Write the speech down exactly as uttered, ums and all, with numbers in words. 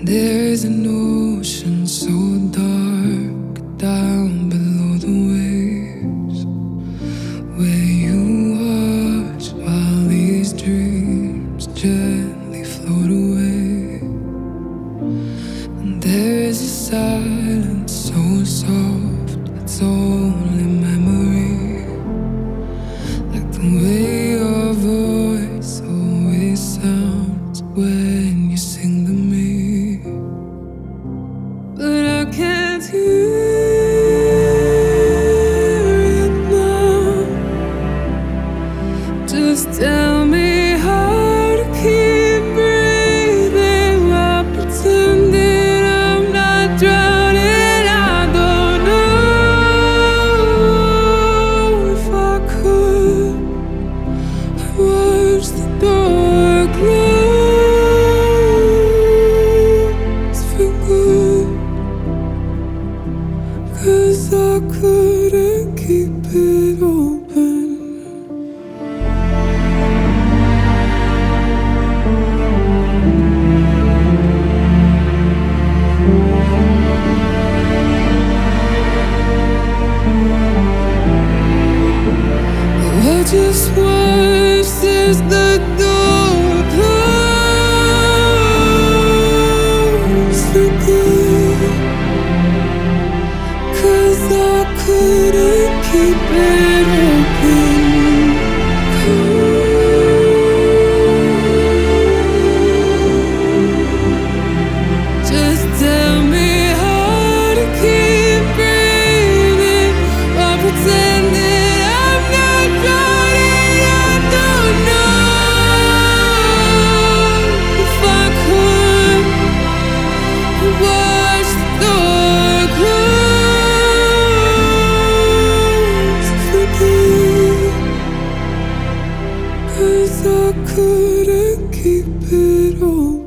There's an ocean so dark down below the waves, where you watch while these dreams gently float away. And there's a silence so soft, it's only memory, like the way your voice always sounds when you sing to me. But I can't hear it now. Just tell me how to keep breathing while pretending I'm not drowning. I don't know if I could. I watch the door close for good, 'cause I couldn't keep it open. Oh, I just watch as the door closes for good, 'cause I couldn't keep it open. Just tell me how to keep breathing while pretending I'm not drowning. I don't know if I could watch the door close for good, 'cause I couldn't keep it open.